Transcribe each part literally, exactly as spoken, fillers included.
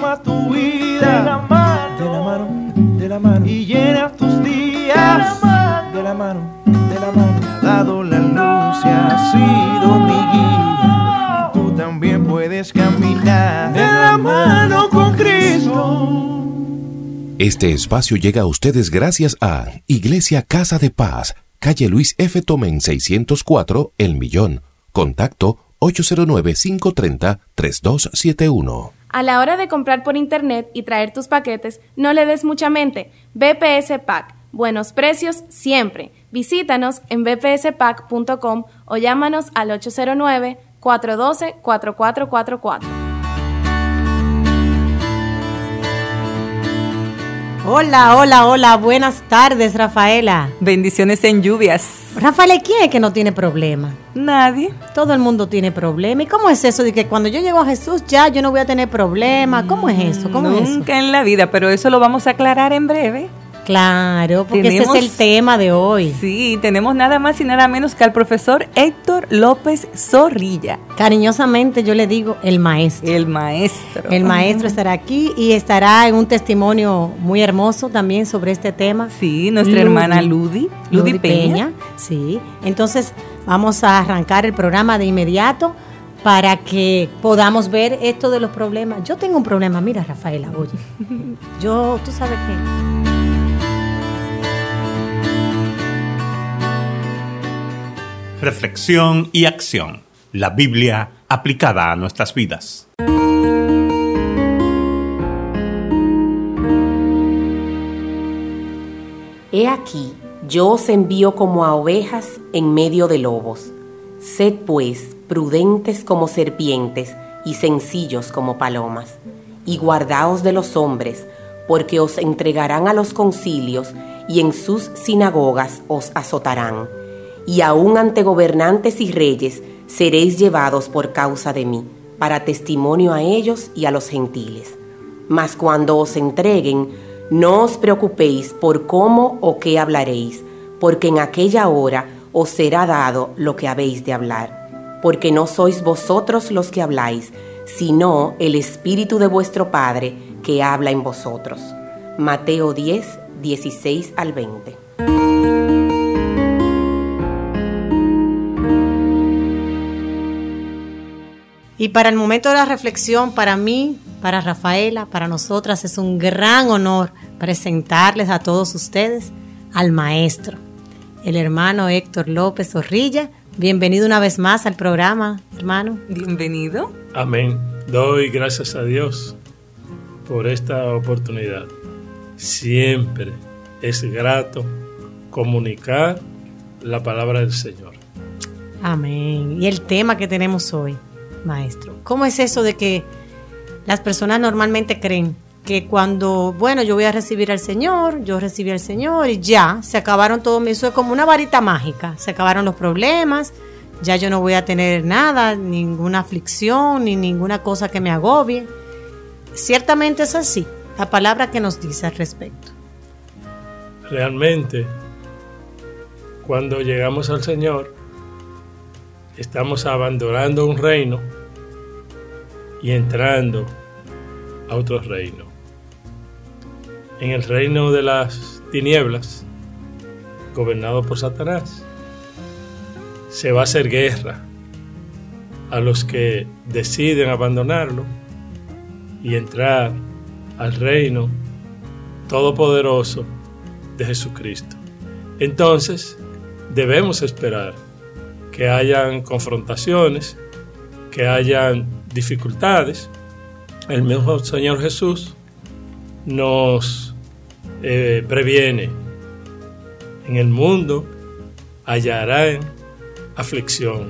transforma tu vida de la mano, de la mano, de la mano, y llena tus días de la mano, de la mano. Me ha dado la luz y ha sido mi guía. Tú también puedes caminar de la mano con Cristo. Este espacio llega a ustedes gracias a Iglesia Casa de Paz, calle Luis F. Tomén seiscientos cuatro, El Millón. Contacto ocho cero nueve, cinco tres cero, tres dos siete uno. A la hora de comprar por internet y traer tus paquetes, no le des mucha mente. B P S Pack. Buenos precios siempre. Visítanos en b p s pack punto com o llámanos al ocho cero nueve, cuatro uno dos, cuatro cuatro cuatro cuatro. Hola, hola, hola, buenas tardes, Rafaela. Bendiciones en lluvias. Rafaela, ¿quién es que no tiene problema? Nadie. Todo el mundo tiene problema. ¿Y cómo es eso de que cuando yo llego a Jesús ya yo no voy a tener problema? ¿Cómo es eso? ¿Cómo Nunca es eso? en la vida, pero eso lo vamos a aclarar en breve. Claro, porque Tenemos, ese es el tema de hoy. Sí, tenemos nada más y nada menos que al profesor Héctor López Zorrilla. Cariñosamente yo le digo el maestro. El maestro. El maestro estará aquí y estará en un testimonio muy hermoso también sobre este tema. Sí, nuestra Ludi, hermana Ludi, Ludi, Ludi Peña. Peña. Sí, entonces vamos a arrancar el programa de inmediato para que podamos ver esto de los problemas. Yo tengo un problema, mira, Rafaela, oye. Yo, tú sabes qué. Reflexión y acción. La Biblia aplicada a nuestras vidas. He aquí, yo os envío como a ovejas en medio de lobos. Sed pues prudentes como serpientes y sencillos como palomas. Y guardaos de los hombres, porque os entregarán a los concilios y en sus sinagogas os azotarán. Y aun ante gobernantes y reyes seréis llevados por causa de mí, para testimonio a ellos y a los gentiles. Mas cuando os entreguen, no os preocupéis por cómo o qué hablaréis, porque en aquella hora os será dado lo que habéis de hablar. Porque no sois vosotros los que habláis, sino el Espíritu de vuestro Padre que habla en vosotros. Mateo diez, dieciséis al veinte. Y para el momento de la reflexión, para mí, para Rafaela, para nosotras, es un gran honor presentarles a todos ustedes al maestro, el hermano Héctor López Zorrilla. Bienvenido una vez más al programa, hermano. Bienvenido. Amén. Doy gracias a Dios por esta oportunidad. Siempre es grato comunicar la palabra del Señor. Amén. Y el tema que tenemos hoy, maestro, ¿cómo es eso de que las personas normalmente creen que cuando, bueno, yo voy a recibir al Señor, yo recibí al Señor y ya, se acabaron todo, eso es como una varita mágica, se acabaron los problemas, ya yo no voy a tener nada, ninguna aflicción, ni ninguna cosa que me agobie? Ciertamente es así, la palabra que nos dice al respecto. Realmente, cuando llegamos al Señor, estamos abandonando un reino y entrando a otro reino. En el reino de las tinieblas, gobernado por Satanás, se va a hacer guerra a los que deciden abandonarlo y entrar al reino todopoderoso de Jesucristo. Entonces, debemos esperar que hayan confrontaciones, que hayan dificultades. El mismo Señor Jesús nos eh, previene: en el mundo hallarán aflicción,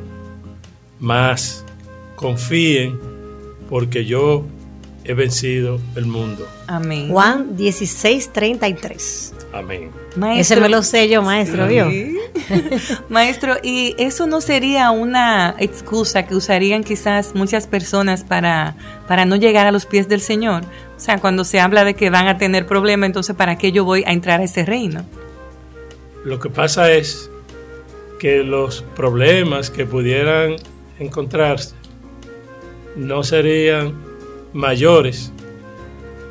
mas confíen porque yo he vencido el mundo. Amén. Juan dieciséis, treinta y tres. Amén. Maestro, ese me lo sé yo, maestro, sí. ¿vio? Maestro, ¿y eso no sería una excusa que usarían quizás muchas personas para, para no llegar a los pies del Señor? O sea, cuando se habla de que van a tener problemas, entonces ¿para qué yo voy a entrar a ese reino? Lo que pasa es que los problemas que pudieran encontrarse no serían mayores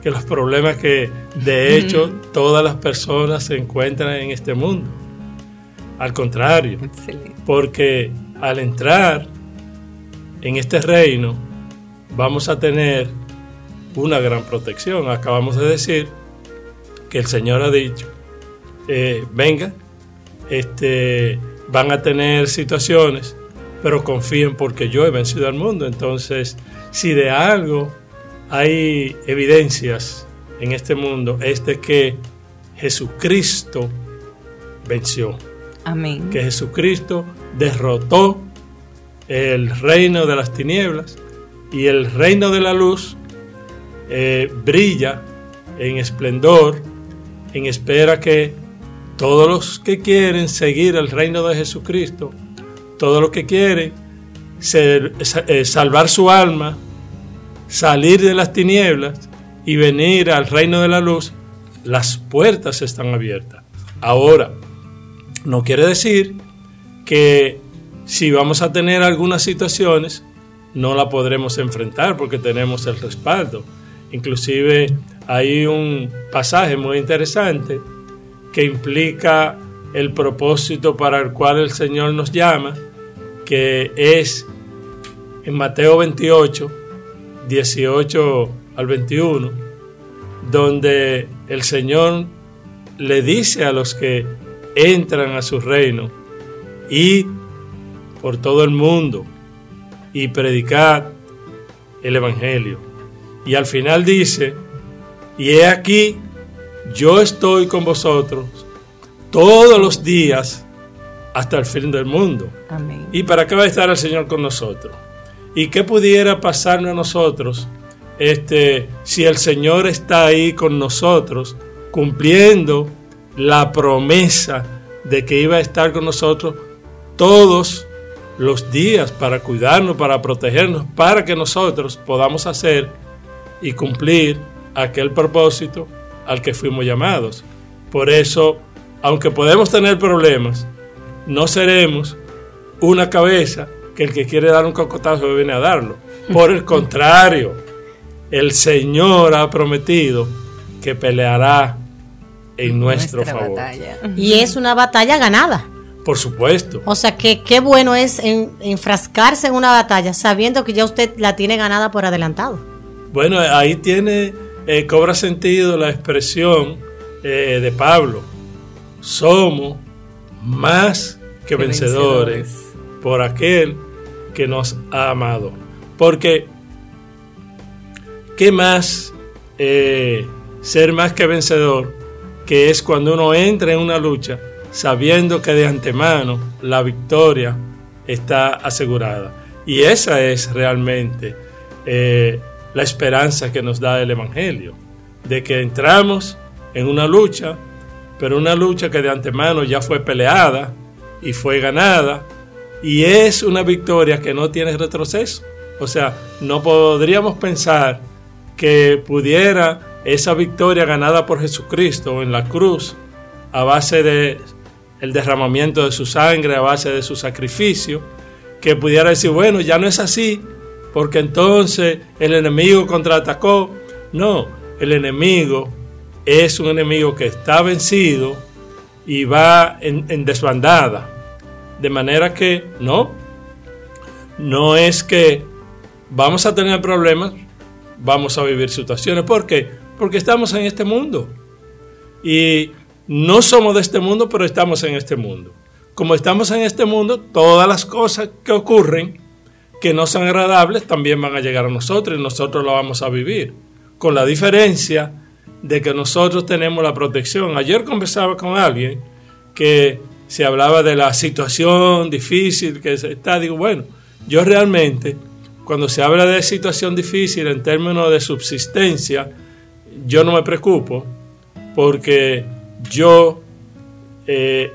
que los problemas que de hecho todas las personas se encuentran en este mundo. Al contrario, Excelente. porque al entrar en este reino vamos a tener una gran protección. Acabamos de decir que el Señor ha dicho, eh, venga, este, van a tener situaciones, pero confíen porque yo he vencido al mundo. Entonces, si de algo hay evidencias en este mundo, es de que Jesucristo venció. Amén. Que Jesucristo derrotó el reino de las tinieblas y el reino de la luz eh, brilla en esplendor en espera que todos los que quieren seguir el reino de Jesucristo, todos los que quieren ser, eh, salvar su alma, salir de las tinieblas y venir al reino de la luz, las puertas están abiertas. Ahora, no quiere decir que si vamos a tener algunas situaciones no la podremos enfrentar porque tenemos el respaldo. Inclusive hay un pasaje muy interesante que implica el propósito para el cual el Señor nos llama, que es en Mateo veintiocho, dieciocho al veintiuno, donde el Señor le dice a los que entran a su reino, id por todo el mundo y predicad el Evangelio. Y al final dice, y he aquí, yo estoy con vosotros todos los días hasta el fin del mundo. Amén. ¿Y para qué va a estar el Señor con nosotros? ¿Y qué pudiera pasarnos a nosotros este, si el Señor está ahí con nosotros, cumpliendo la promesa de que iba a estar con nosotros todos los días para cuidarnos, para protegernos, para que nosotros podamos hacer y cumplir aquel propósito al que fuimos llamados? Por eso, aunque podemos tener problemas, no seremos una cabeza que el que quiere dar un cocotazo viene a darlo. Por el contrario, el Señor ha prometido que peleará en nuestro Nuestra favor. batalla. Y es una batalla ganada. Por supuesto. O sea, que qué bueno es en, enfrascarse en una batalla sabiendo que ya usted la tiene ganada por adelantado. Bueno, ahí tiene, eh, cobra sentido la expresión eh, de Pablo. Somos más que, que vencedores, vencedores por aquel que nos ha amado. Porque, ¿qué más eh, ser más que vencedor? Que es cuando uno entra en una lucha sabiendo que de antemano la victoria está asegurada. Y esa es realmente eh, la esperanza que nos da el Evangelio, de que entramos en una lucha, pero una lucha que de antemano ya fue peleada y fue ganada, y es una victoria que no tiene retroceso. O sea, no podríamos pensar que pudiera esa victoria ganada por Jesucristo en la cruz, a base de el derramamiento de su sangre, a base de su sacrificio, que pudiera decir, bueno, ya no es así, porque entonces el enemigo contraatacó. No, el enemigo es un enemigo que está vencido y va en, en desbandada. De manera que no, no es que vamos a tener problemas, vamos a vivir situaciones. ¿Por qué? Porque estamos en este mundo. Y no somos de este mundo, pero estamos en este mundo. Como estamos en este mundo, todas las cosas que ocurren que no son agradables también van a llegar a nosotros y nosotros lo vamos a vivir. Con la diferencia de que nosotros tenemos la protección. Ayer conversaba con alguien que se hablaba de la situación difícil que está. Digo, bueno, yo realmente, cuando se habla de situación difícil en términos de subsistencia, yo no me preocupo porque yo eh,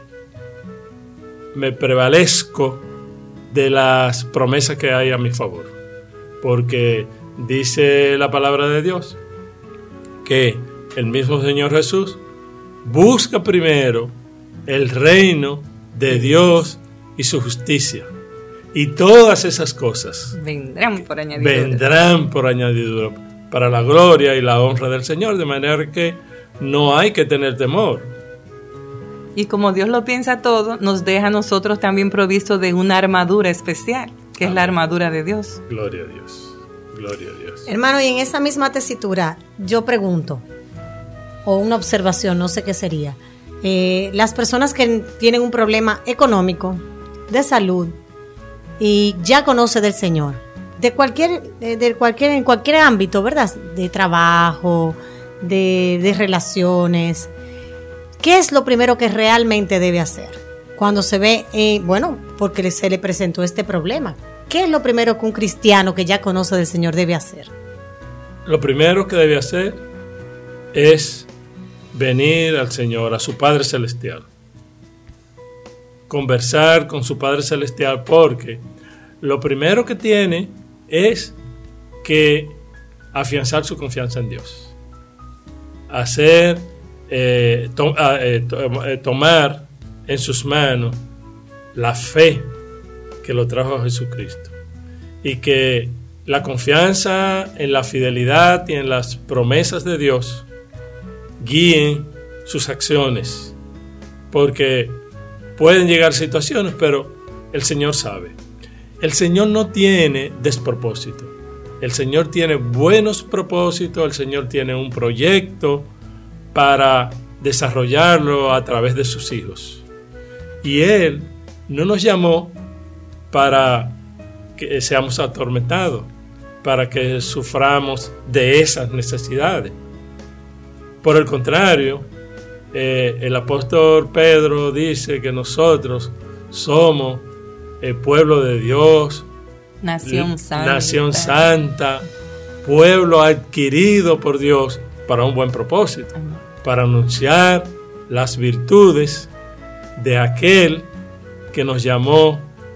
me prevalezco de las promesas que hay a mi favor. Porque dice la palabra de Dios que el mismo Señor Jesús busca primero el reino de Dios y su justicia. Y todas esas cosas vendrán por añadidura. Vendrán por añadidura. para la gloria y la honra del Señor, de manera que no hay que tener temor. Y como Dios lo piensa todo, nos deja a nosotros también provisto de una armadura especial, que Amén. Es la armadura de Dios. Gloria a Dios, gloria a Dios. Hermano, y en esa misma tesitura, yo pregunto, o una observación, no sé qué sería, eh, las personas que tienen un problema económico, de salud, y ya conoce del Señor, de cualquier, de, de cualquier, en cualquier ámbito, ¿verdad? De trabajo, de, de relaciones. ¿Qué es lo primero que realmente debe hacer cuando se ve, eh, bueno, porque se le presentó este problema? ¿Qué es lo primero que un cristiano que ya conoce del Señor debe hacer? Lo primero que debe hacer es venir al Señor, a su Padre Celestial. Conversar con su Padre Celestial, porque lo primero que tiene es que afianzar su confianza en Dios. Hacer, eh, to, eh, to, eh, tomar en sus manos la fe que lo trajo a Jesucristo. Y que la confianza en la fidelidad y en las promesas de Dios guíen sus acciones. Porque pueden llegar situaciones, pero el Señor sabe. El Señor no tiene despropósito. El Señor tiene buenos propósitos. El Señor tiene un proyecto para desarrollarlo a través de sus hijos. Y Él no nos llamó para que seamos atormentados, para que suframos de esas necesidades. Por el contrario, eh, el apóstol Pedro dice que nosotros somos el pueblo de Dios, nación santa, nación santa, pueblo adquirido por Dios para un buen propósito, Amén. Para anunciar las virtudes de aquel que nos llamó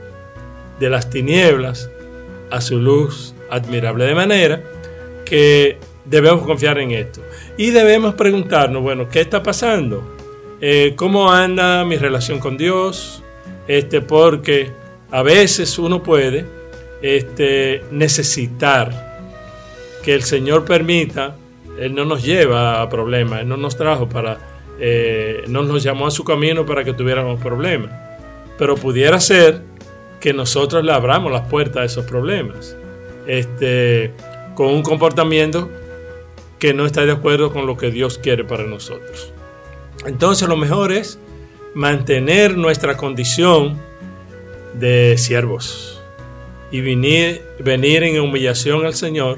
de las tinieblas a su luz admirable, de manera que debemos confiar en esto y debemos preguntarnos, bueno, ¿qué está pasando? Eh, ¿Cómo anda mi relación con Dios? Este, porque a veces uno puede este, necesitar que el Señor permita. Él no nos lleva a problemas, Él no nos trajo para, eh, no nos llamó a su camino para que tuviéramos problemas, pero pudiera ser que nosotros le abramos las puertas a esos problemas, este, con un comportamiento que no está de acuerdo con lo que Dios quiere para nosotros. Entonces lo mejor es mantener nuestra condición de siervos y venir, venir en humillación al Señor,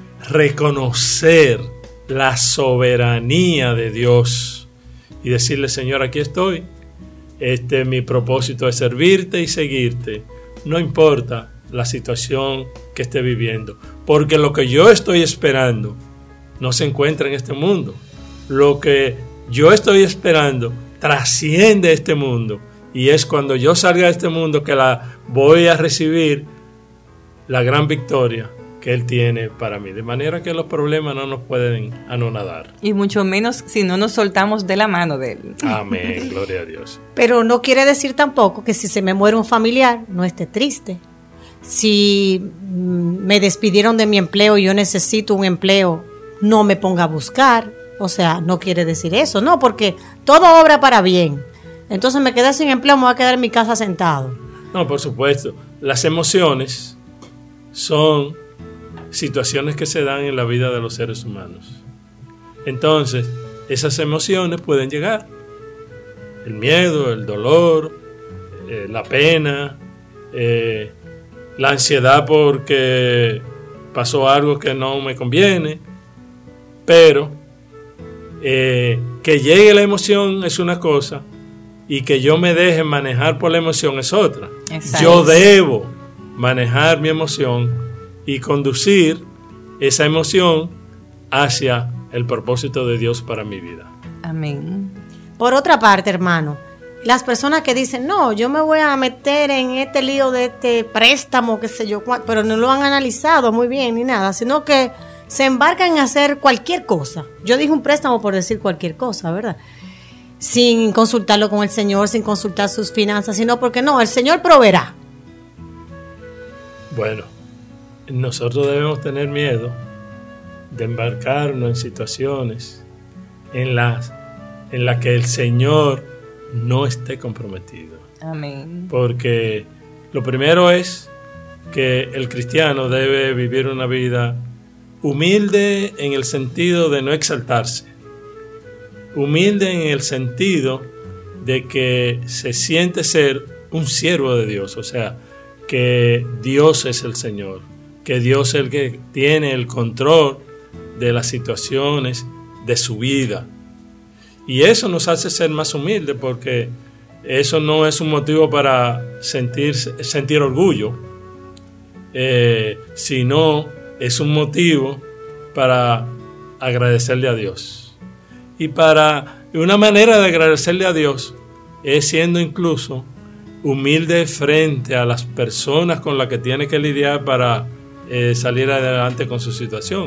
reconocer la soberanía de Dios y decirle, Señor, aquí estoy. Este, mi propósito es servirte y seguirte, no importa la situación que esté viviendo, porque lo que yo estoy esperando no se encuentra en este mundo. Lo que yo estoy esperando trasciende este mundo, y es cuando yo salga de este mundo que la voy a recibir la gran victoria que Él tiene para mí, de manera que los problemas no nos pueden anonadar. Y mucho menos si no nos soltamos de la mano de Él. Amén, gloria a Dios. Pero no quiere decir tampoco que si se me muere un familiar, no esté triste. Si me despidieron de mi empleo y yo necesito un empleo, no me ponga a buscar. O sea, no quiere decir eso, no, porque todo obra para bien. Entonces me quedé sin empleo, me voy a quedar en mi casa sentado. No, por supuesto. Las emociones son situaciones que se dan en la vida de los seres humanos. Entonces, esas emociones pueden llegar. El miedo, el dolor, eh, la pena, eh, la ansiedad porque pasó algo que no me conviene. Pero eh, que llegue la emoción es una cosa y que yo me deje manejar por la emoción es otra. Exacto. Yo debo manejar mi emoción y conducir esa emoción hacia el propósito de Dios para mi vida. Amén. Por otra parte, hermano, las personas que dicen, no, yo me voy a meter en este lío de este préstamo, qué sé yo, pero no lo han analizado muy bien ni nada, sino que se embarcan en hacer cualquier cosa. Yo dije un préstamo por decir cualquier cosa, ¿verdad? Sin consultarlo con el Señor, sin consultar sus finanzas, sino porque no, el Señor proveerá. Bueno, nosotros debemos tener miedo de embarcarnos en situaciones en las en las que el Señor no esté comprometido. Amén. Porque lo primero es que el cristiano debe vivir una vida humilde en el sentido de no exaltarse, humilde en el sentido de que se siente ser un siervo de Dios, o sea, que Dios es el Señor, que Dios es el que tiene el control de las situaciones de su vida. Y eso nos hace ser más humildes, porque eso no es un motivo para sentir, sentir orgullo, eh, sino es un motivo para agradecerle a Dios. Y para una manera de agradecerle a Dios es siendo incluso humilde frente a las personas con las que tiene que lidiar para eh, salir adelante con su situación.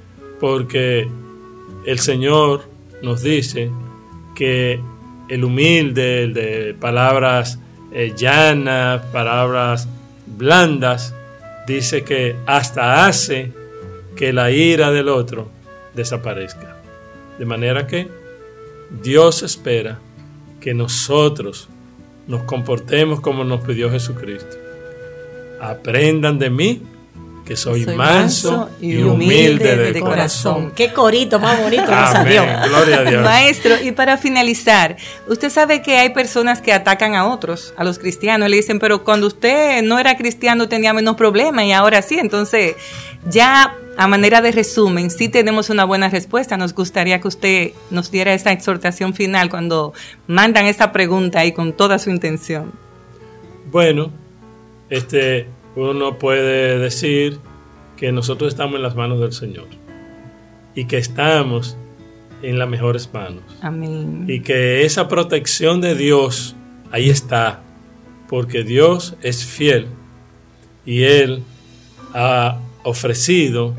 Porque el Señor nos dice que el humilde, el de palabras eh, llanas, palabras blandas, dice que hasta hace que la ira del otro desaparezca. De manera que Dios espera que nosotros nos comportemos como nos pidió Jesucristo. Aprendan de mí, que soy, soy manso, manso y humilde, humilde de, de corazón. corazón. Qué corito más bonito nos salió. Gloria a Dios. Maestro, y para finalizar, usted sabe que hay personas que atacan a otros, a los cristianos, le dicen, pero cuando usted no era cristiano tenía menos problemas y ahora sí. Entonces, ya a manera de resumen, sí tenemos una buena respuesta. Nos gustaría que usted nos diera esa exhortación final cuando mandan esta pregunta y con toda su intención. Bueno, este... uno puede decir que nosotros estamos en las manos del Señor y que estamos en las mejores manos. Amén. Y que esa protección de Dios ahí está, porque Dios es fiel y Él ha ofrecido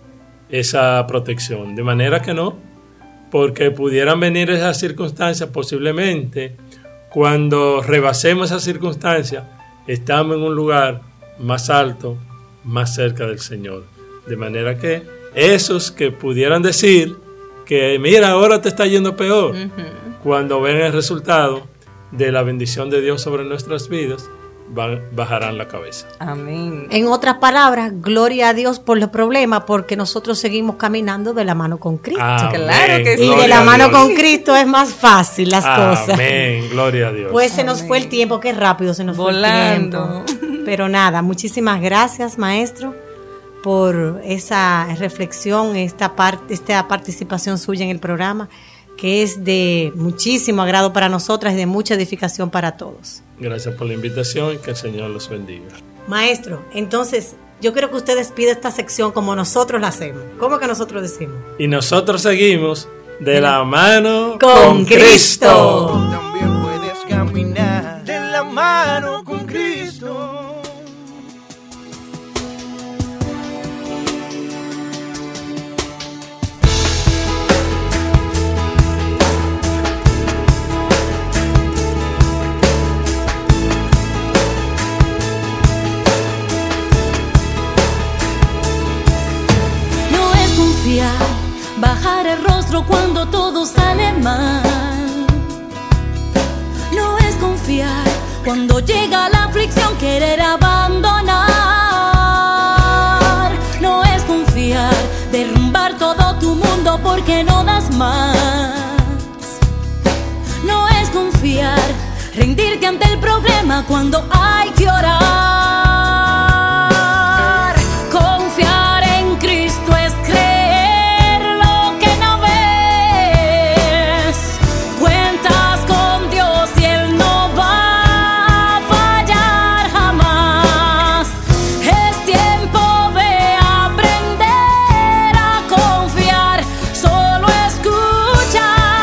esa protección. De manera que no, porque pudieran venir esas circunstancias, posiblemente cuando rebasemos esas circunstancias, estamos en un lugar más alto, más cerca del Señor. De manera que esos que pudieran decir que mira, ahora te está yendo peor, uh-huh. cuando ven el resultado de la bendición de Dios sobre nuestras vidas, van, bajarán la cabeza. Amén. En otras palabras, gloria a Dios por los problemas, porque nosotros seguimos caminando de la mano con Cristo. Amén. Claro que sí. Y de la mano con Cristo es más fácil las Amén. cosas. Amén, gloria a Dios. Pues se nos Amén. Fue el tiempo, qué rápido se nos Volando. Fue el tiempo. Pero nada, muchísimas gracias, maestro, por esa reflexión, esta, parte, esta participación suya en el programa, que es de muchísimo agrado para nosotras y de mucha edificación para todos. Gracias por la invitación y que el Señor los bendiga. Maestro, entonces yo quiero que usted despida esta sección como nosotros la hacemos. ¿Cómo que nosotros decimos? Y nosotros seguimos de la mano con, con Cristo. Tú también puedes caminar de la mano con Cristo. Bajar el rostro cuando todo sale mal. No es confiar cuando llega la aflicción, querer abandonar. No es confiar, derrumbar todo tu mundo porque no das más. No es confiar, rendirte ante el problema cuando hay que orar. Confiar en Cristo es creer.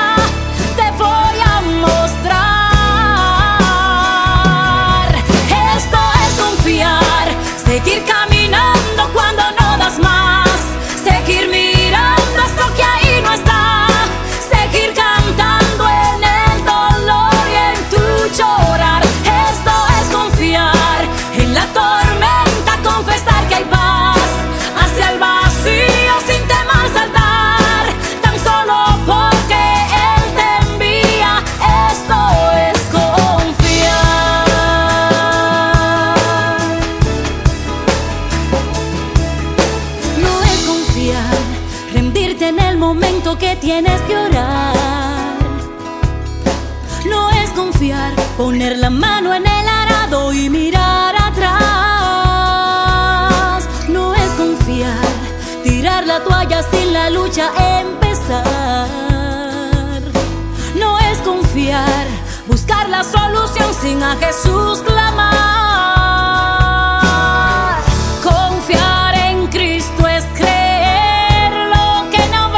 Es tienes que orar. No es confiar, poner la mano en el arado y mirar atrás. No es confiar, tirar la toalla sin la lucha empezar. No es confiar, buscar la solución sin a Jesús clamar. Confiar en Cristo es creer lo que no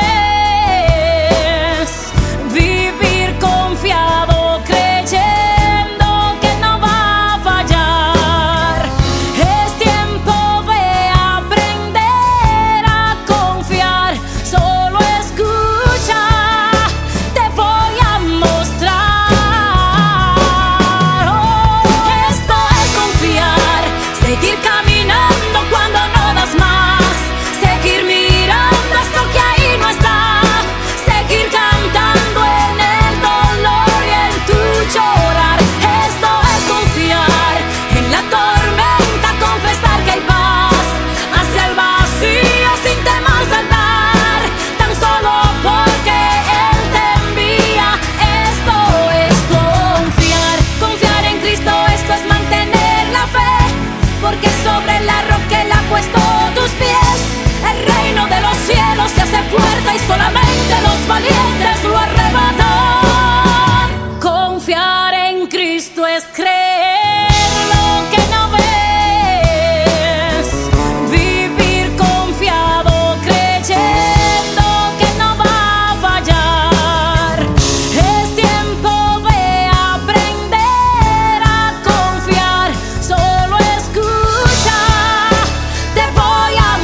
ves, vivir confiado creyendo que no va a fallar. Es tiempo de aprender a confiar, solo escucha, te voy a mostrar. Oh, esto es confiar, seguir caminando cuando no das más, seguir mirando esto que ahí no está, seguir cantando en el dolor y en tu llorar. Esto es confiar, en la tormenta confesar que hay paz, hacia el vacío sin temor saltar, tan solo porque Él te envía. Esto es confiar, confiar en Cristo, esto es mantener la fe, porque sobre la roca Él ha puesto tus pies. El reino de los cielos se hace fuerte y solamente los valientes lo arrebatan. Confiar en Cristo es creer lo que no ves, vivir confiado creyendo que no va a fallar. Es tiempo de aprender a confiar, solo escucha, te voy a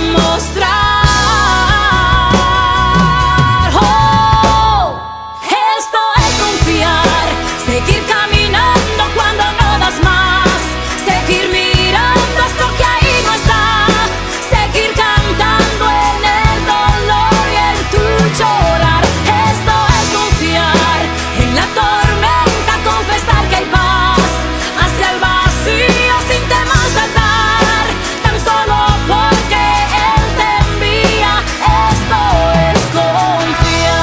mostrar. Oh, esto es confiar, seguir caminando cuando no das más, seguir mirando esto que ahí no está, seguir cantando en el dolor y en tu llorar. Esto es confiar, en la tormenta confesar que hay paz, hacia el vacío sin temor saltar, tan solo porque Él te envía. Esto es confiar.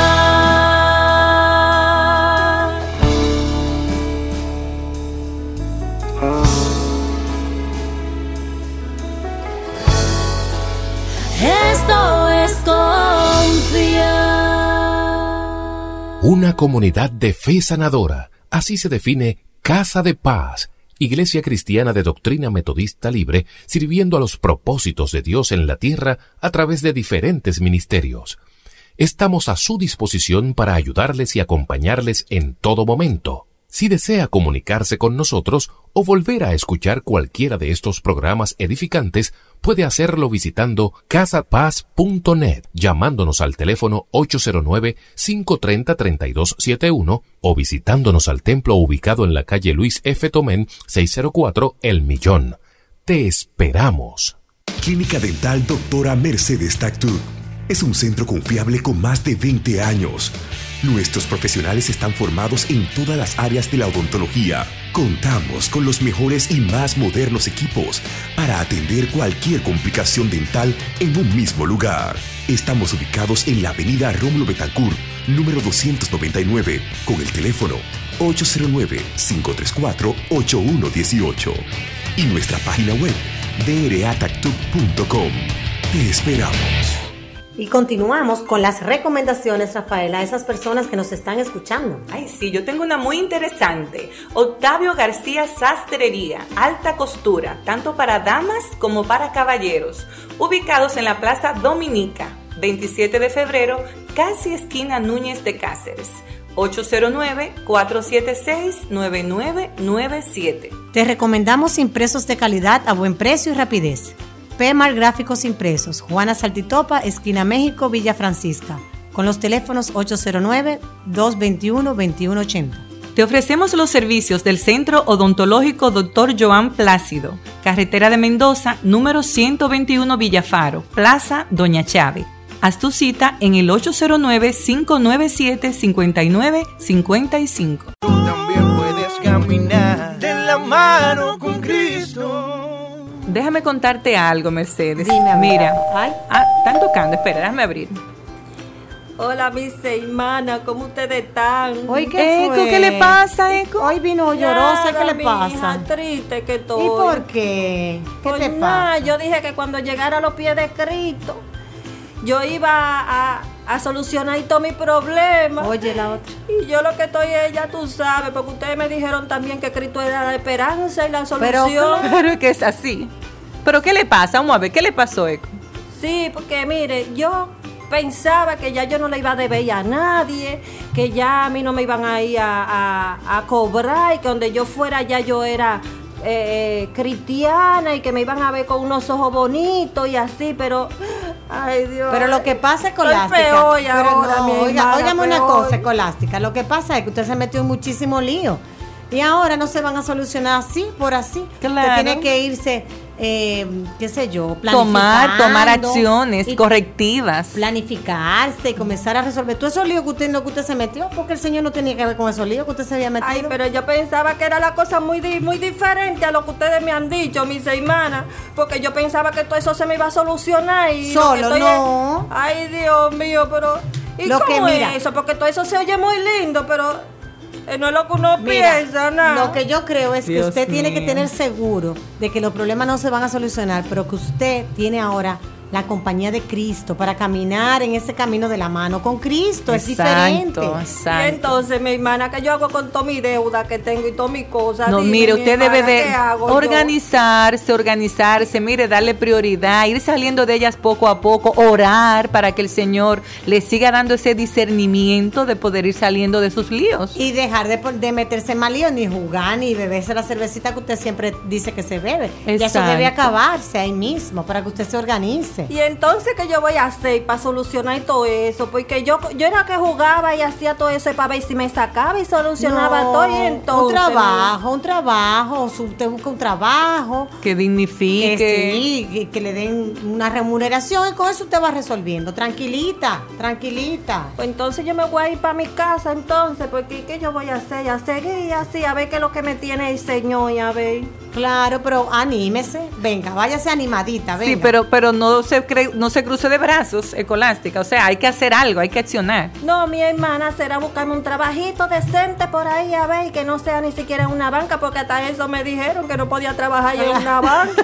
Esto es confiar. Una comunidad de fe sanadora. Así se define Casa de Paz, Iglesia Cristiana de Doctrina Metodista Libre, sirviendo a los propósitos de Dios en la tierra a través de diferentes ministerios. Estamos a su disposición para ayudarles y acompañarles en todo momento. Si desea comunicarse con nosotros o volver a escuchar cualquiera de estos programas edificantes, puede hacerlo visitando casa paz punto net, llamándonos al teléfono ocho cero nueve, cinco tres cero, tres dos siete uno o visitándonos al templo ubicado en la calle Luis F. Tomén, seiscientos cuatro, El Millón. Te esperamos. Clínica Dental Doctora Mercedes Tactú es un centro confiable con más de veinte años. Nuestros profesionales están formados en todas las áreas de la odontología. Contamos con los mejores y más modernos equipos para atender cualquier complicación dental en un mismo lugar. Estamos ubicados en la avenida Rómulo Betancourt, número doscientos noventa y nueve, con el teléfono ocho cero nueve, cinco tres cuatro, ocho uno uno ocho y nuestra página web d r a tactuc punto com. Te esperamos. Y continuamos con las recomendaciones, Rafaela, a esas personas que nos están escuchando. Ay, sí, yo tengo una muy interesante. Octavio García Sastrería, alta costura, tanto para damas como para caballeros. Ubicados en la Plaza Dominica, veintisiete de febrero, casi esquina Núñez de Cáceres. ocho cero nueve, cuatro siete seis, nueve nueve nueve siete. Te recomendamos impresos de calidad a buen precio y rapidez. P-Mar Gráficos Impresos, Juana Saltitopa, esquina México, Villa Francisca, con los teléfonos ocho cero nueve, dos dos uno, dos uno ocho cero. Te ofrecemos los servicios del Centro Odontológico doctor Joan Plácido, carretera de Mendoza, número ciento veintiuno Villafaro, Plaza Doña Chávez. Haz tu cita en el ocho cero nueve, cinco nueve siete, cinco nueve cinco cinco. También puedes caminar de la mano con Cristo. Déjame contarte algo, Mercedes. Dime, mira. Ay. Ah, están tocando, espera, déjame abrir. Hola, mis hermanas, ¿cómo ustedes están? Hoy, ¿qué Eco, ¿qué le pasa, Eco? Hoy vino llorosa, ¿qué le pasa? Hija, triste que estoy. ¿Y por qué? ¿Qué Pues te nada, pasa? yo dije que cuando llegara a los pies de Cristo, yo iba a, a solucionar todos mis problemas. Oye, la otra. Y yo lo que estoy es, ya tú sabes, porque ustedes me dijeron también que Cristo era la esperanza y la solución. Pero claro es que es así. ¿Pero qué le pasa? Vamos a ver, ¿qué le pasó, Eco? Sí, porque mire, yo pensaba que ya yo no le iba a deber a nadie, que ya a mí no me iban a ir a, a, a cobrar y que donde yo fuera ya yo era eh, cristiana y que me iban a ver con unos ojos bonitos y así, pero ay Dios. Pero lo que pasa, Estoy Escolástica. peor pero ahora, no, mi oiga, hermana, óigame una peor. cosa, Escolástica. Lo que pasa es que usted se metió en muchísimo lío. Y ahora no se van a solucionar así, por así. Claro. Usted tiene que irse, eh, qué sé yo, Tomar, tomar planificando acciones y correctivas. planificarse y comenzar a resolver todo esos líos que usted no que usted se metió, porque el Señor no tenía que ver con esos líos que usted se había metido. Ay, pero yo pensaba que era la cosa muy di- muy diferente a lo que ustedes me han dicho, mis hermanas, porque yo pensaba que todo eso se me iba a solucionar y lo que Solo estoy no. es- Ay, Dios mío, pero ¿y Lo que cómo mira- es eso? Porque todo eso se oye muy lindo, pero eh, no es lo que uno Mira, piensa, nada. lo que yo creo es que Dios usted tiene que mío. tener seguro de que los problemas no se van a solucionar, pero que usted tiene ahora la compañía de Cristo para caminar en ese camino de la mano con Cristo. Es diferente. Y exacto. entonces, mi hermana, ¿qué yo hago con toda mi deuda que tengo y todas mis cosas? No, Dime, mire, mi usted debe hermana, de ¿qué hago yo? organizarse, organizarse, mire, darle prioridad, ir saliendo de ellas poco a poco, orar para que el Señor le siga dando ese discernimiento de poder ir saliendo de sus líos. Y dejar de, de meterse en mal lío, ni jugar, ni beberse la cervecita que usted siempre dice que se bebe. Y eso Exacto. debe acabarse ahí mismo para que usted se organice. Y entonces, ¿qué yo voy a hacer para solucionar todo eso? Porque yo, yo era que jugaba y hacía todo eso para ver si me sacaba y solucionaba No, todo. Y entonces, un trabajo, un trabajo, su- usted busca un trabajo. Que dignifique. Que sí, que, que le den una remuneración y con eso usted va resolviendo. Tranquilita, tranquilita. Pues entonces yo me voy a ir para mi casa entonces, porque ¿qué yo voy a hacer? A seguir así, a ver qué es lo que me tiene el Señor y a ver. Claro, pero anímese. Venga, váyase animadita, venga. Sí, pero, pero no se cre- no se cruce de brazos, Escolástica. O sea, hay que hacer algo, hay que accionar. No, mi hermana, será buscarme un trabajito decente por ahí, a ver, que no sea ni siquiera en una banca, porque hasta eso me dijeron que no podía trabajar en una banca.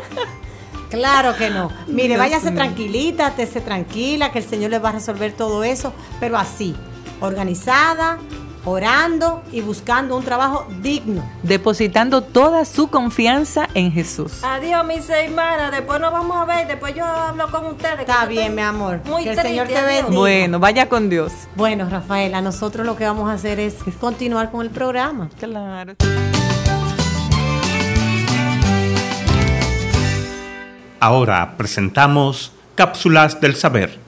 Claro que no. Mire, Dios váyase mío. tranquilita, esté tranquila, que el Señor le va a resolver todo eso, pero así, organizada, orando y buscando un trabajo digno. Depositando toda su confianza en Jesús. Adiós, mis hermanas, después nos vamos a ver, después yo hablo con ustedes. Está que bien, estoy mi amor. Muy Que el triste, Señor te adiós. bendiga. Bueno, vaya con Dios. Bueno, Rafaela, nosotros lo que vamos a hacer es continuar con el programa. Claro. Ahora presentamos Cápsulas del Saber.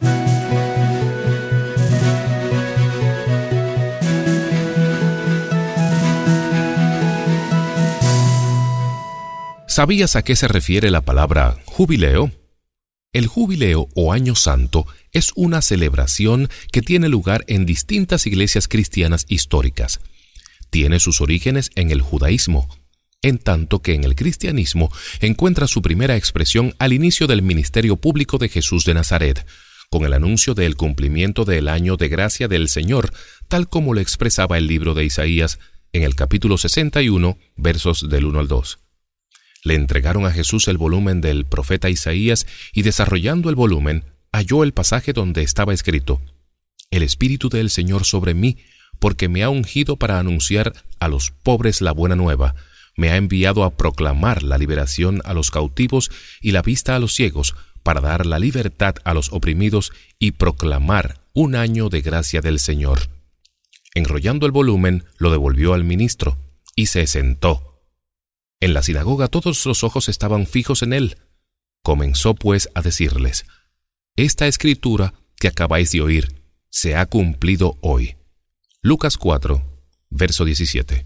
¿Sabías a qué se refiere la palabra jubileo? El jubileo o año santo es una celebración que tiene lugar en distintas iglesias cristianas históricas. Tiene sus orígenes en el judaísmo, en tanto que en el cristianismo encuentra su primera expresión al inicio del ministerio público de Jesús de Nazaret, con el anuncio del cumplimiento del año de gracia del Señor, tal como lo expresaba el libro de Isaías en el capítulo sesenta y uno, versos del uno al dos. Le entregaron a Jesús el volumen del profeta Isaías y desarrollando el volumen, halló el pasaje donde estaba escrito: El Espíritu del Señor sobre mí, porque me ha ungido para anunciar a los pobres la buena nueva, me ha enviado a proclamar la liberación a los cautivos y la vista a los ciegos, para dar la libertad a los oprimidos y proclamar un año de gracia del Señor. Enrollando el volumen, lo devolvió al ministro y se sentó. En la sinagoga todos los ojos estaban fijos en él. Comenzó pues a decirles: Esta escritura que acabáis de oír se ha cumplido hoy. Lucas cuatro, verso diecisiete.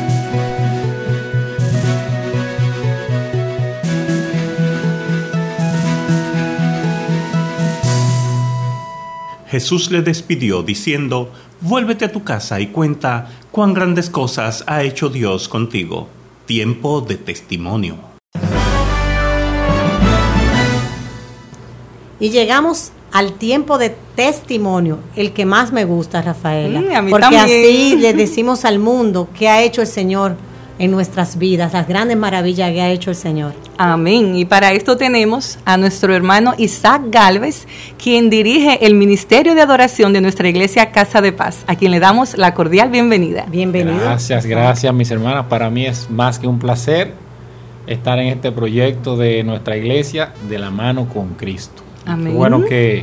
Jesús le despidió diciendo: Vuélvete a tu casa y cuenta cuán grandes cosas ha hecho Dios contigo. Tiempo de testimonio. Y llegamos al tiempo de testimonio, el que más me gusta, Rafaela. Mm, a mí porque también. así le decimos al mundo qué ha hecho el Señor en nuestras vidas, las grandes maravillas que ha hecho el Señor. Amén. Y para esto tenemos a nuestro hermano Isaac Galvez, quien dirige el Ministerio de Adoración de nuestra iglesia Casa de Paz, a quien le damos la cordial bienvenida. Bienvenido. Gracias, gracias mis hermanas. Para mí es más que un placer estar en este proyecto de nuestra iglesia de la mano con Cristo. Amén. Qué bueno que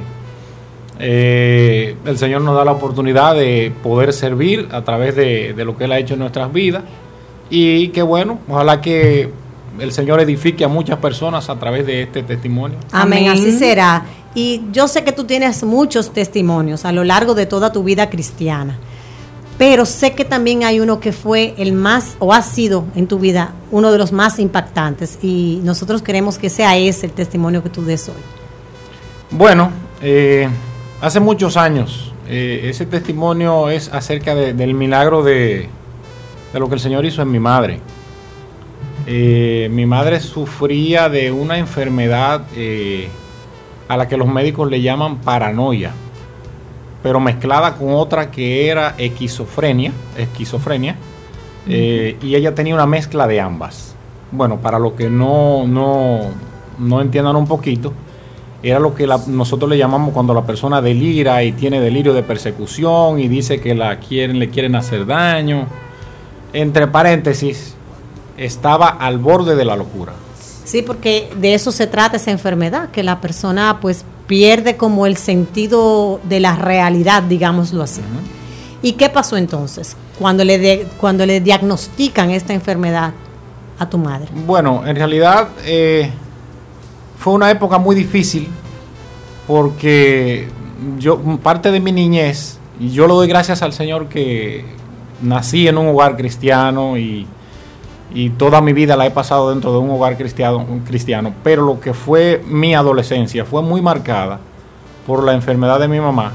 eh, el Señor nos da la oportunidad de poder servir a través de, de lo que Él ha hecho en nuestras vidas. Y qué bueno, ojalá que el Señor edifique a muchas personas a través de este testimonio. Amén, Amén. así será. Y yo sé que tú tienes muchos testimonios a lo largo de toda tu vida cristiana, pero sé que también hay uno que fue el más, o ha sido en tu vida, uno de los más impactantes, y nosotros queremos que sea ese el testimonio que tú des hoy. Bueno, eh, hace muchos años, eh, ese testimonio es acerca de, del milagro de... de lo que el Señor hizo en mi madre. Eh, mi madre sufría de una enfermedad eh, a la que los médicos le llaman paranoia, pero mezclada con otra que era esquizofrenia, esquizofrenia, eh, y ella tenía una mezcla de ambas. Bueno, para los que no, no, no entiendan un poquito, era lo que la, nosotros le llamamos cuando la persona delira y tiene delirio de persecución y dice que la quieren, le quieren hacer daño. Entre paréntesis, estaba al borde de la locura. Sí, porque de eso se trata esa enfermedad, que la persona pues pierde como el sentido de la realidad, digámoslo así. Uh-huh. ¿Y qué pasó entonces cuando le, de, cuando le diagnostican esta enfermedad a tu madre? Bueno, en realidad eh, fue una época muy difícil porque yo, parte de mi niñez, y yo le doy gracias al Señor que nací en un hogar cristiano y, y toda mi vida la he pasado dentro de un hogar cristiano, un cristiano, pero lo que fue mi adolescencia fue muy marcada por la enfermedad de mi mamá,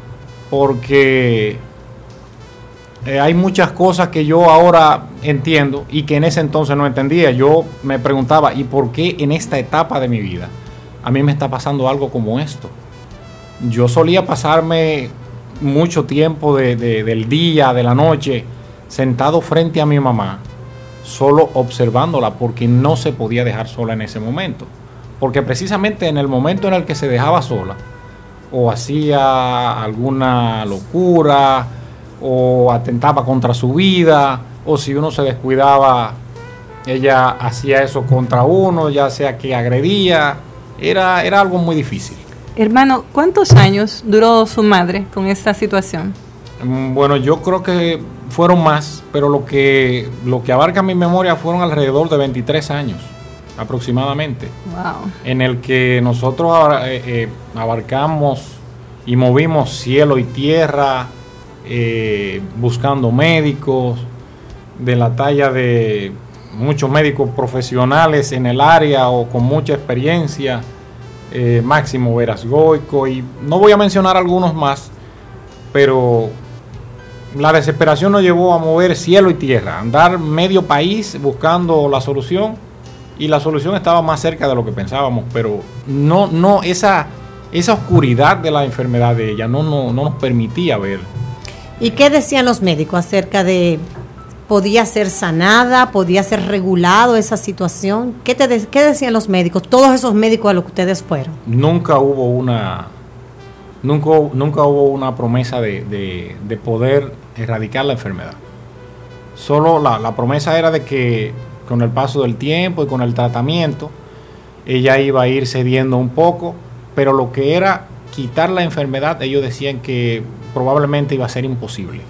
porque eh, hay muchas cosas que yo ahora entiendo y que en ese entonces no entendía. Yo me preguntaba, ¿y por qué en esta etapa de mi vida a mí me está pasando algo como esto? Yo solía pasarme mucho tiempo de, de, del día, de la noche, sentado frente a mi mamá, solo observándola, porque no se podía dejar sola en ese momento. Porque precisamente en el momento en el que se dejaba sola, o hacía alguna locura, o atentaba contra su vida, o si uno se descuidaba, ella hacía eso contra uno, ya sea que agredía, era, era algo muy difícil. Hermano, ¿cuántos años duró su madre con esta situación? Bueno, yo creo que fueron más, pero lo que, lo que abarca mi memoria fueron alrededor de veintitrés años, aproximadamente. Wow. En el que nosotros eh, eh, abarcamos y movimos cielo y tierra, eh, buscando médicos de la talla de muchos médicos profesionales en el área o con mucha experiencia, eh, Máximo Veras Goico, y no voy a mencionar algunos más, pero la desesperación nos llevó a mover cielo y tierra, andar medio país buscando la solución, y la solución estaba más cerca de lo que pensábamos, pero no, no esa, esa oscuridad de la enfermedad de ella no, no, no nos permitía ver. ¿Y qué decían los médicos acerca de podía ser sanada, podía ser regulado esa situación? ¿Qué, te de, qué decían los médicos, todos esos médicos a los que ustedes fueron? Nunca hubo una nunca, nunca hubo una promesa de, de, de poder erradicar la enfermedad. Solo la, la promesa era de que con el paso del tiempo y con el tratamiento ella iba a ir cediendo un poco, pero lo que era quitar la enfermedad, ellos decían que probablemente iba a ser imposible,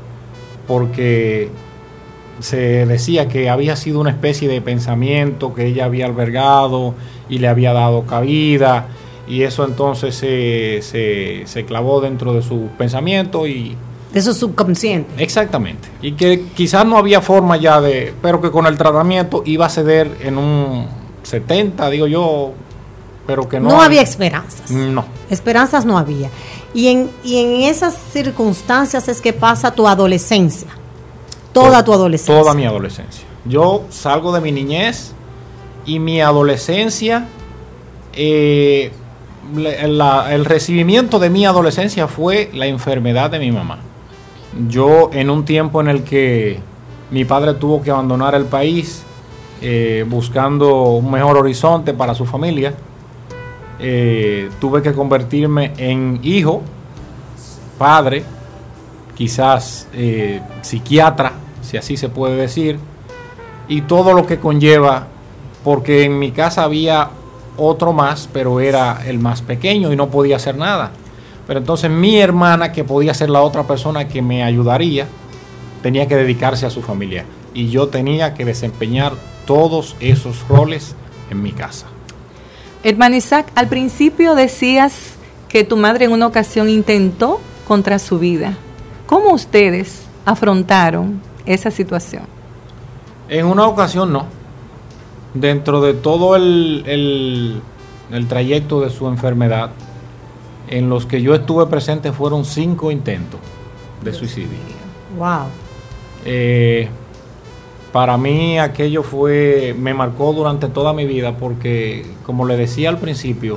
porque se decía que había sido una especie de pensamiento que ella había albergado y le había dado cabida, y eso entonces se, se, se clavó dentro de su pensamiento y de su subconsciente. Exactamente. Y que quizás no había forma ya de, pero que con el tratamiento iba a ceder en un setenta, digo yo, pero que no. No había esperanzas. No. Esperanzas no había. Y en, y en esas circunstancias es que pasa tu adolescencia. Toda tu adolescencia. Toda mi adolescencia. Yo salgo de mi niñez y mi adolescencia, eh, la, el recibimiento de mi adolescencia fue la enfermedad de mi mamá. Yo, en un tiempo en el que mi padre tuvo que abandonar el país, eh, buscando un mejor horizonte para su familia, eh, tuve que convertirme en hijo, padre, quizás eh, psiquiatra, si así se puede decir, y todo lo que conlleva, porque en mi casa había otro más, pero era el más pequeño y no podía hacer nada. Pero entonces mi hermana, que podía ser la otra persona que me ayudaría, tenía que dedicarse a su familia y yo tenía que desempeñar todos esos roles en mi casa. Hermano Isaac, al principio decías que tu madre en una ocasión intentó contra su vida. ¿Cómo ustedes afrontaron esa situación? En una ocasión no. Dentro de todo el, el, el trayecto de su enfermedad, en los que yo estuve presente fueron cinco intentos de suicidio. Wow. Eh, para mí aquello fue, me marcó durante toda mi vida porque, como le decía al principio,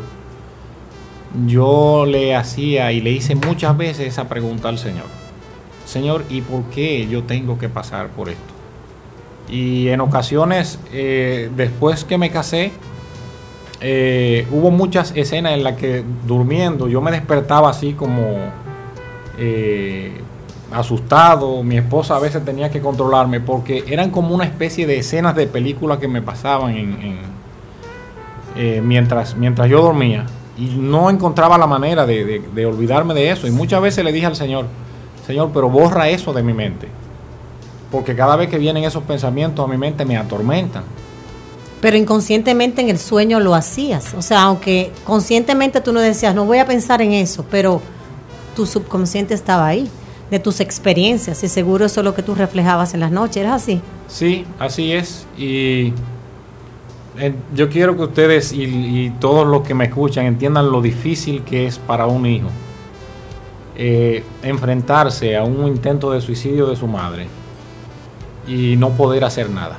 yo le hacía y le hice muchas veces esa pregunta al Señor. Señor, ¿y por qué yo tengo que pasar por esto? Y en ocasiones, eh, después que me casé, eh, hubo muchas escenas en las que durmiendo yo me despertaba así como eh, asustado. Mi esposa a veces tenía que controlarme porque eran como una especie de escenas de película que me pasaban en, en, eh, mientras, mientras yo dormía y no encontraba la manera de, de, de olvidarme de eso. Y muchas veces le dije al Señor, Señor, pero borra eso de mi mente, porque cada vez que vienen esos pensamientos a mi mente me atormentan. Pero inconscientemente en el sueño lo hacías. O sea, aunque conscientemente tú no decías, no voy a pensar en eso, pero tu subconsciente estaba ahí, de tus experiencias, y seguro eso es lo que tú reflejabas en las noches. ¿Eres así? Sí, así es. Y eh, yo quiero que ustedes y, y todos los que me escuchan entiendan lo difícil que es para un hijo eh, enfrentarse a un intento de suicidio de su madre y no poder hacer nada.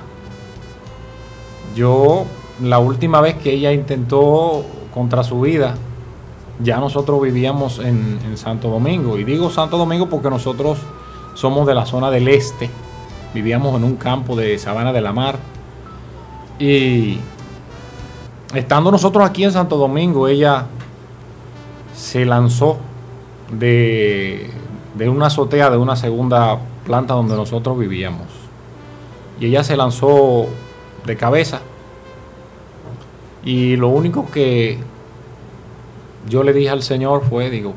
Yo, la última vez que ella intentó contra su vida, ya nosotros vivíamos en, en Santo Domingo. Y digo Santo Domingo porque nosotros somos de la zona del este. Vivíamos en un campo de Sabana de la Mar. Y estando nosotros aquí en Santo Domingo, ella se lanzó de, de una azotea de una segunda planta donde nosotros vivíamos. Y ella se lanzó de cabeza, y lo único que yo le dije al Señor fue, digo,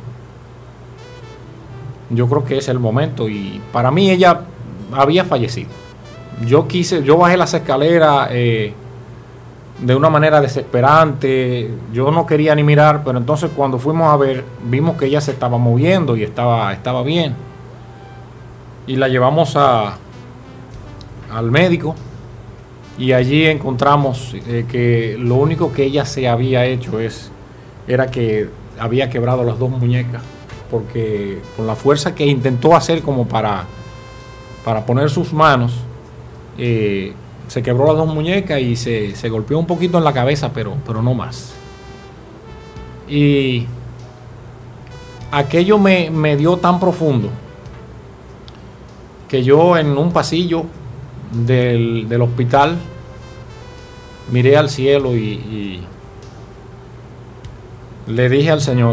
yo creo que es el momento. Y para mí ella había fallecido. Yo quise, yo bajé las escaleras eh, de una manera desesperante. Yo no quería ni mirar, pero entonces cuando fuimos a ver, vimos que ella se estaba moviendo y estaba, estaba bien. Y la llevamos a al médico. Y allí encontramos eh, que lo único que ella se había hecho es, era que había quebrado las dos muñecas, porque con la fuerza que intentó hacer como para, para poner sus manos, eh, se quebró las dos muñecas y se, se golpeó un poquito en la cabeza, pero, pero no más. Y aquello me, me dio tan profundo que yo en un pasillo Del, del hospital miré al cielo y, y le dije al Señor,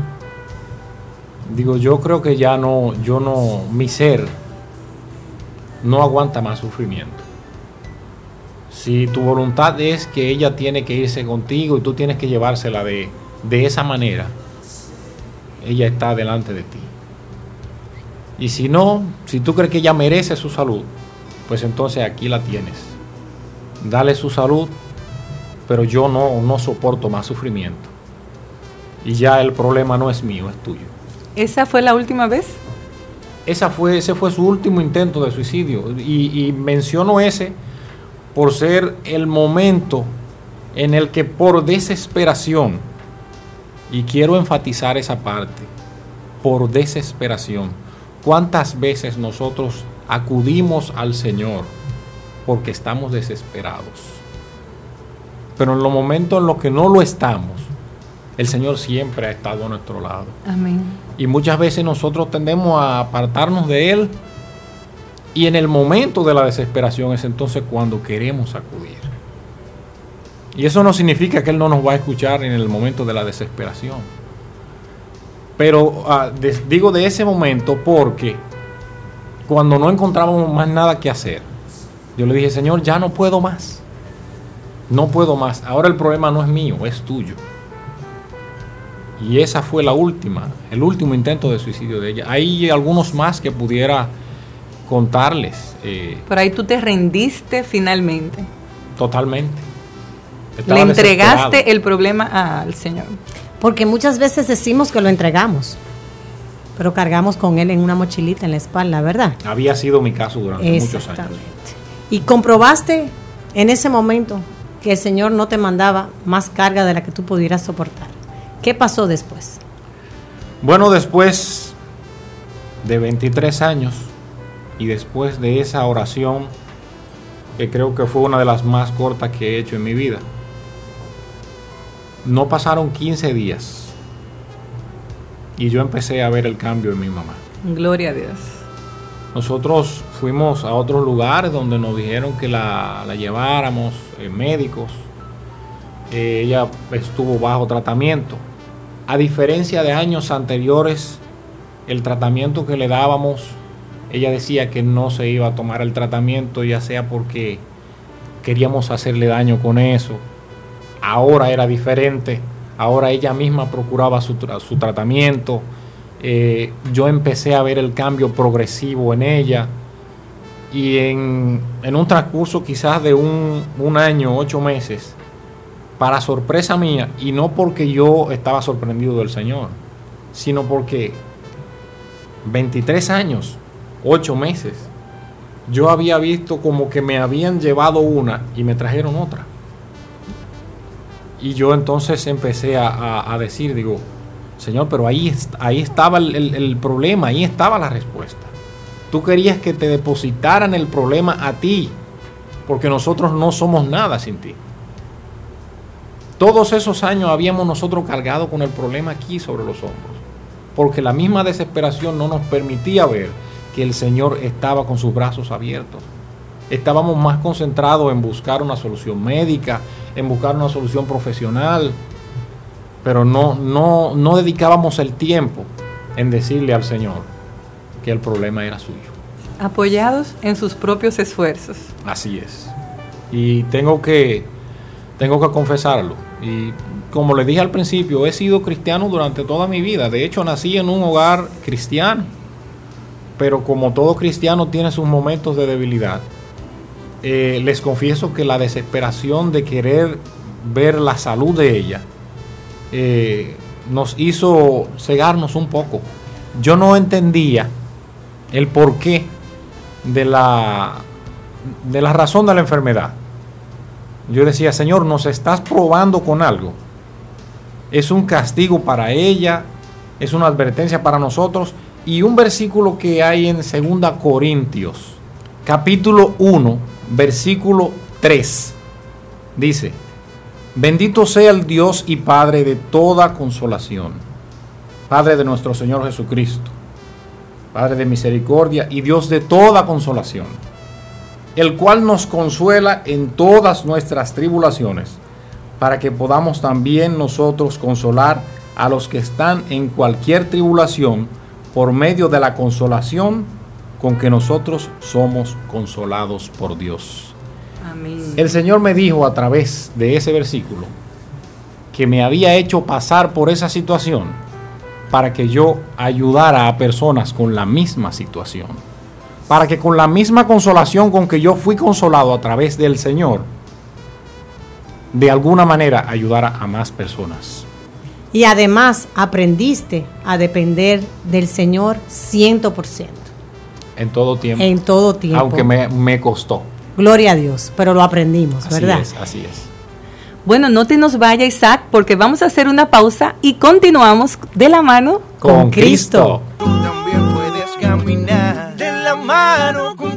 digo, yo creo que ya no, yo no, mi ser no aguanta más sufrimiento. Si tu voluntad es que ella tiene que irse contigo y tú tienes que llevársela de, de esa manera, ella está delante de ti. Y si no, si tú crees que ella merece su salud, pues entonces aquí la tienes. Dale su salud, pero yo no, no soporto más sufrimiento. Y ya el problema no es mío, es tuyo. ¿Esa fue la última vez? Esa fue, ese fue su último intento de suicidio. Y, y menciono ese por ser el momento en el que por desesperación, y quiero enfatizar esa parte, por desesperación, ¿cuántas veces nosotros acudimos al Señor porque estamos desesperados? Pero en los momentos en los que no lo estamos, el Señor siempre ha estado a nuestro lado. Amén. Y muchas veces nosotros tendemos a apartarnos de Él, y en el momento de la desesperación es entonces cuando queremos acudir. Y eso no significa que Él no nos va a escuchar en el momento de la desesperación. Pero uh, de, digo de ese momento porque cuando no encontrábamos más nada que hacer, yo le dije, Señor, ya no puedo más. No puedo más. Ahora el problema no es mío, es tuyo. Y esa fue la última, el último intento de suicidio de ella. Hay algunos más que pudiera contarles. Eh, Por ahí tú te rendiste finalmente. Totalmente. Estaba Le entregaste desesperado. el problema al Señor. Porque muchas veces decimos que lo entregamos, pero cargamos con Él en una mochilita en la espalda, ¿verdad? Había sido mi caso durante muchos años. Exactamente. Y comprobaste en ese momento que el Señor no te mandaba más carga de la que tú pudieras soportar. ¿Qué pasó después? Bueno, después de veintitrés años y después de esa oración, que creo que fue una de las más cortas que he hecho en mi vida, no pasaron quince días y yo empecé a ver el cambio en mi mamá. Gloria a Dios. Nosotros fuimos a otros lugares donde nos dijeron que la, la lleváramos, eh, médicos. Eh, ella estuvo bajo tratamiento. A diferencia de años anteriores, el tratamiento que le dábamos, ella decía que no se iba a tomar el tratamiento, ya sea porque queríamos hacerle daño con eso. Ahora era diferente, ahora ella misma procuraba su, tra- su tratamiento. Eh, yo empecé a ver el cambio progresivo en ella, y en, en un transcurso quizás de un, un año, ocho meses, para sorpresa mía, y no porque yo estaba sorprendido del Señor, sino porque veintitrés años, ocho meses, yo había visto como que me habían llevado una y me trajeron otra. Y yo entonces empecé a, a, a decir, digo, Señor, pero ahí, ahí estaba el, el, el problema, ahí estaba la respuesta. Tú querías que te depositaran el problema a ti, porque nosotros no somos nada sin ti. Todos esos años habíamos nosotros cargado con el problema aquí sobre los hombros, porque la misma desesperación no nos permitía ver que el Señor estaba con sus brazos abiertos. Estábamos más concentrados en buscar una solución médica, en buscar una solución profesional, pero no, no, no dedicábamos el tiempo en decirle al Señor que el problema era suyo. Apoyados en sus propios esfuerzos. Así es. Y tengo que, tengo que confesarlo. Y como le dije al principio, he sido cristiano durante toda mi vida. De hecho, nací en un hogar cristiano. Pero como todo cristiano tiene sus momentos de debilidad. Eh, les confieso que la desesperación de querer ver la salud de ella eh, nos hizo cegarnos un poco. Yo no entendía el porqué de la, de la razón de la enfermedad. Yo decía, Señor, nos estás probando con algo. Es un castigo para ella, es una advertencia para nosotros. Y un versículo que hay en segunda Corintios, capítulo uno, versículo tres, dice: bendito sea el Dios y Padre de toda consolación, Padre de nuestro Señor Jesucristo, Padre de misericordia y Dios de toda consolación, el cual nos consuela en todas nuestras tribulaciones, para que podamos también nosotros consolar a los que están en cualquier tribulación, por medio de la consolación con que nosotros somos consolados por Dios. Amén. El Señor me dijo a través de ese versículo que me había hecho pasar por esa situación para que yo ayudara a personas con la misma situación, para que con la misma consolación con que yo fui consolado a través del Señor, de alguna manera ayudara a más personas. Y además aprendiste a depender del Señor ciento por ciento. En todo tiempo. En todo tiempo. Aunque me, me costó. Gloria a Dios, pero lo aprendimos, Así ¿verdad? es, así es. Bueno, no te nos vaya, Isaac, porque vamos a hacer una pausa y continuamos de la mano con, con Cristo. Tú también puedes caminar de la mano con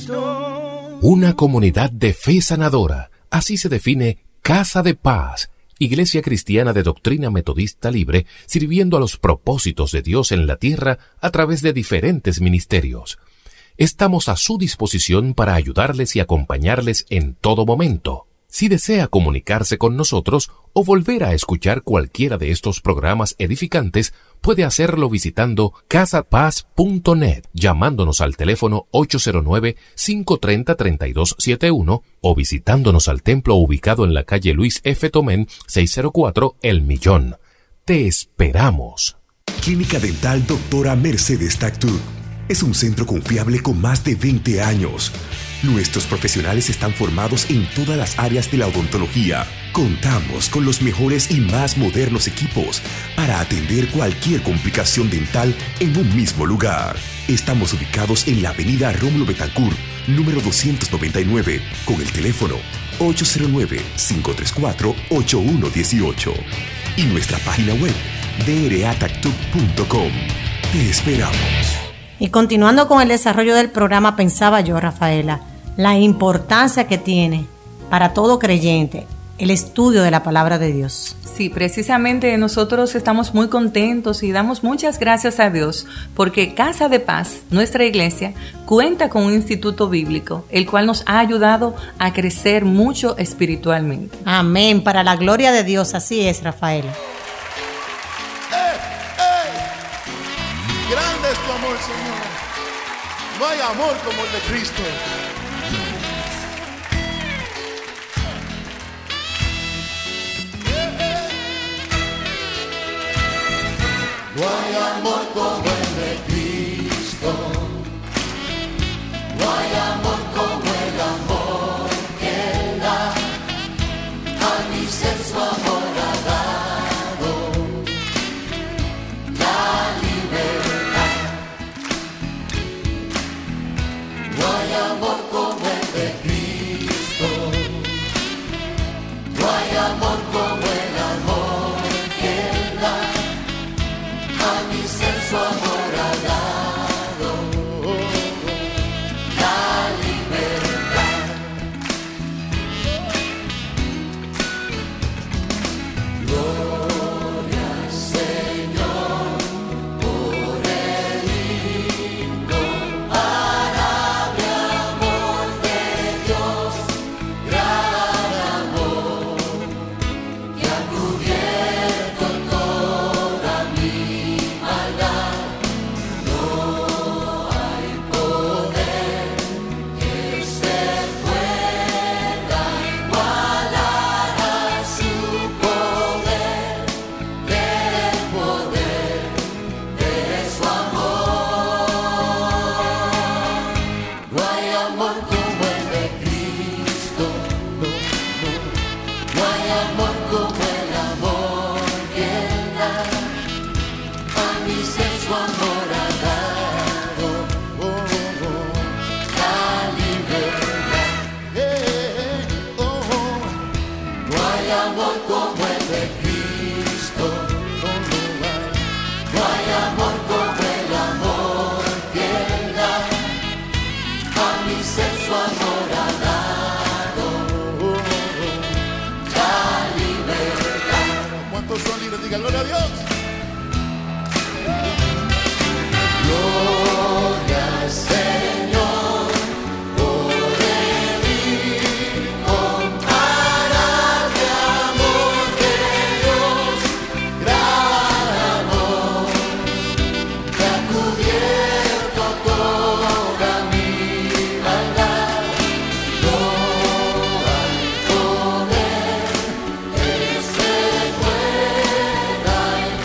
Cristo. Una comunidad de fe sanadora. Así se define Casa de Paz. iglesia cristiana de doctrina metodista libre, sirviendo a los propósitos de Dios en la tierra a través de diferentes ministerios. Estamos a su disposición para ayudarles y acompañarles en todo momento. Si desea comunicarse con nosotros o volver a escuchar cualquiera de estos programas edificantes, puede hacerlo visitando casa paz punto net, llamándonos al teléfono ocho cero nueve, cinco tres cero, tres dos siete uno o visitándonos al templo ubicado en la calle Luis F. Tomén, seiscientos cuatro, El Millón. Te esperamos. Clínica Dental Doctora Mercedes Tactuc es un centro confiable con más de veinte años. Nuestros profesionales están formados en todas las áreas de la odontología. Contamos con los mejores y más modernos equipos para atender cualquier complicación dental en un mismo lugar. Estamos ubicados en la avenida Rómulo Betancourt, número doscientos noventa y nueve, con el teléfono ocho cero nueve, cinco tres cuatro, ocho uno uno ocho y nuestra página web d r a tactuc punto com. Te esperamos. Y continuando con el desarrollo del programa, pensaba yo, Rafaela, la importancia que tiene para todo creyente el estudio de la palabra de Dios. Sí, precisamente nosotros estamos muy contentos y damos muchas gracias a Dios porque Casa de Paz, nuestra iglesia, cuenta con un instituto bíblico, el cual nos ha ayudado a crecer mucho espiritualmente. Amén, para la gloria de Dios, así es, Rafaela. Grande es tu amor, Señor. No hay amor como el de Cristo. No hay amor como el de Cristo. No hay amor como el amor que Él da. A mi ser su amor ha dado la libertad. No hay amor como el de Cristo. No hay amor como el amor que Él da. A mi ser su amor ha dado la libertad. Gloria al Señor por el incomparable amor de Dios, gran amor que ha cubierto toda mi maldad. No hay poder que se pueda igualar a su poder, del poder de su amor. No hay amor como el de Cristo. No, no. No hay amor como el amor que Él da. A mi ser su amor ha dado oh, oh, oh, la libertad. Eh, oh, oh. No hay amor como el de Cristo. No, no hay. No hay amor como el amor que Él da. A mi ser su amor ha dado oh, oh, oh, la libertad. ¿Cuántos son libres? Diga gloria a Dios. Gloria al Señor por el incomparable amor de Dios, gran amor que ha cubierto toda mi maldad. No hay poder que se pueda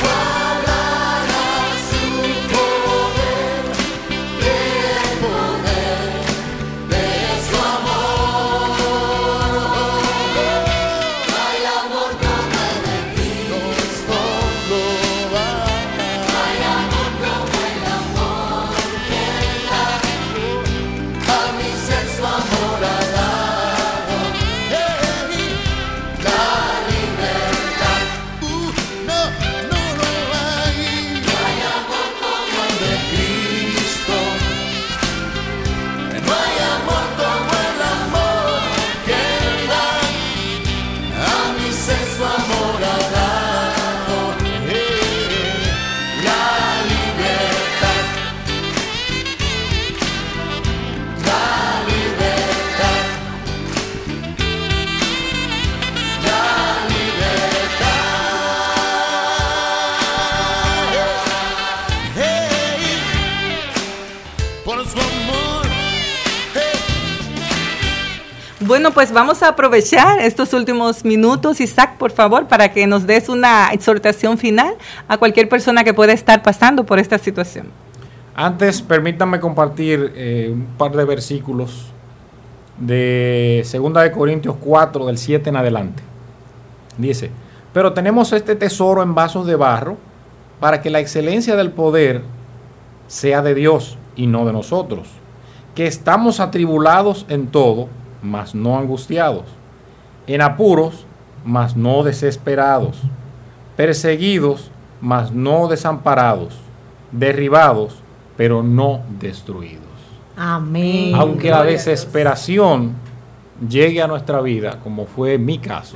Bueno, pues vamos a aprovechar estos últimos minutos, Isaac, por favor, para que nos des una exhortación final a cualquier persona que pueda estar pasando por esta situación. Antes, permítanme compartir eh, un par de versículos de segunda de Corintios cuatro, del siete en adelante. Dice: pero tenemos este tesoro en vasos de barro, para que la excelencia del poder sea de Dios y no de nosotros, que estamos atribulados en todo, mas no angustiados, en apuros, mas no desesperados, perseguidos, mas no desamparados, derribados, pero no destruidos. Amén. Aunque la desesperación llegue a nuestra vida, como fue mi caso,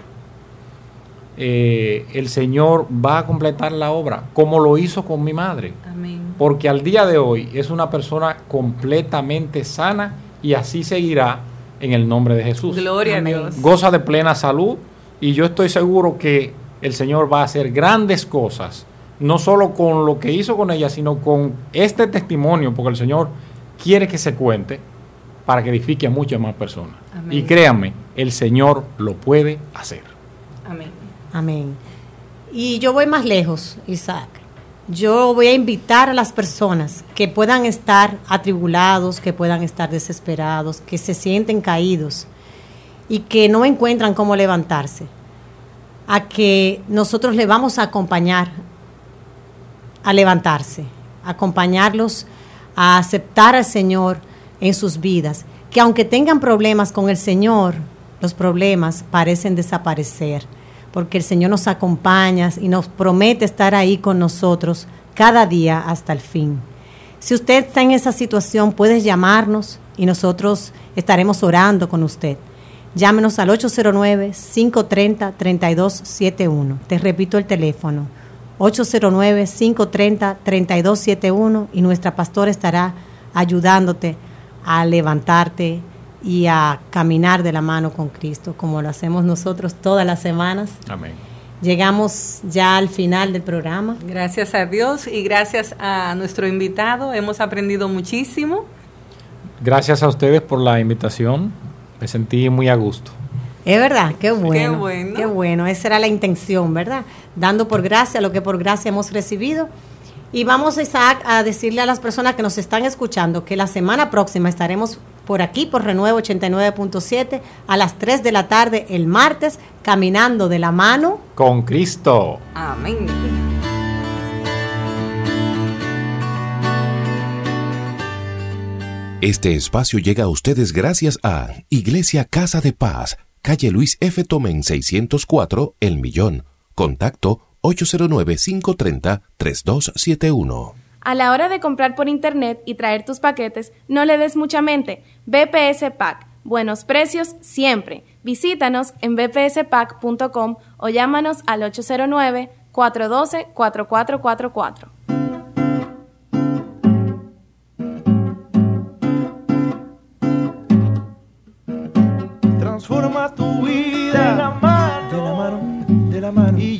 eh, el Señor va a completar la obra, como lo hizo con mi madre. Amén. Porque al día de hoy es una persona completamente sana y así seguirá en el nombre de Jesús. Gloria Amén. a Dios. Goza de plena salud y yo estoy seguro que el Señor va a hacer grandes cosas, no solo con lo que hizo con ella, sino con este testimonio, porque el Señor quiere que se cuente para que edifique a muchas más personas. Amén. Y créanme, el Señor lo puede hacer. Amén. Amén. Y yo voy más lejos, Isaac. Yo voy a invitar a las personas que puedan estar atribulados, que puedan estar desesperados, que se sienten caídos y que no encuentran cómo levantarse, a que nosotros le vamos a acompañar a levantarse, acompañarlos a aceptar al Señor en sus vidas, que aunque tengan problemas con el Señor, los problemas parecen desaparecer, porque el Señor nos acompaña y nos promete estar ahí con nosotros cada día hasta el fin. Si usted está en esa situación, puede llamarnos y nosotros estaremos orando con usted. Llámenos al ocho cero nueve, cinco tres cero, tres dos siete uno. Te repito el teléfono, ocho cero nueve, cinco tres cero, tres dos siete uno, y nuestra pastora estará ayudándote a levantarte y a caminar de la mano con Cristo, como lo hacemos nosotros todas las semanas. Amén. Llegamos ya al final del programa. Gracias a Dios y gracias a nuestro invitado. Hemos aprendido muchísimo. Gracias a ustedes por la invitación. Me sentí muy a gusto. Es verdad, qué bueno, Qué bueno. qué bueno. Esa era la intención, ¿verdad? Dando por gracia lo que por gracia hemos recibido. Y vamos, Isaac, a decirle a las personas que nos están escuchando que la semana próxima estaremos por aquí, por Renuevo ochenta y nueve punto siete, a las tres de la tarde el martes, caminando de la mano con Cristo. Amén. Este espacio llega a ustedes gracias a Iglesia Casa de Paz, calle Luis F. Tomén seiscientos cuatro, El Millón. Contacto ocho cero nueve, cinco tres cero, tres dos siete uno. A la hora de comprar por internet y traer tus paquetes, no le des mucha mente. B P S Pack. Buenos precios siempre. Visítanos en b p s pack punto com o llámanos al ocho cero nueve, cuatro uno dos, cuatro cuatro cuatro cuatro. Transforma tu vida de la mano, de la mano, de la mano. Y